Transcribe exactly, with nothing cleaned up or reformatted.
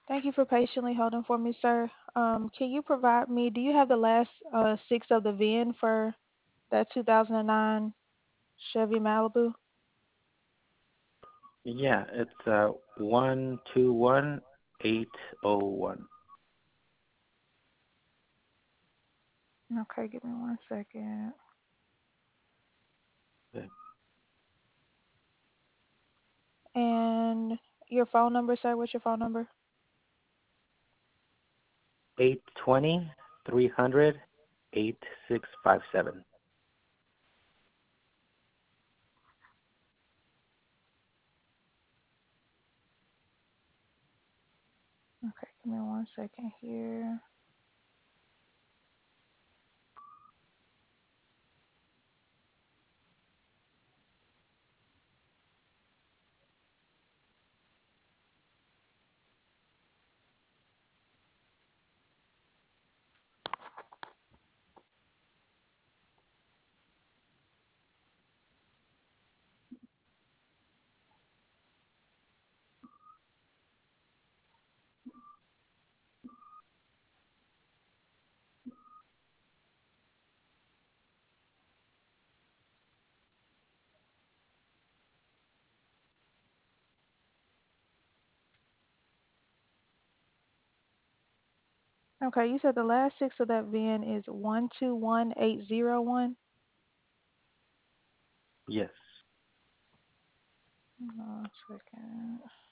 Thank you for patiently holding for me, sir. Um, can you provide me, do you have the last uh, six of the V I N for that two thousand nine Chevy Malibu? Yeah, it's uh one two one eight oh one. Okay, give me one second. Okay. And your phone number, sir? What's your phone number? Eight twenty three hundred eight six five seven. Okay, give me one second here. Okay, you said the last six of that V I N is one two one eight zero one. Yes. One second.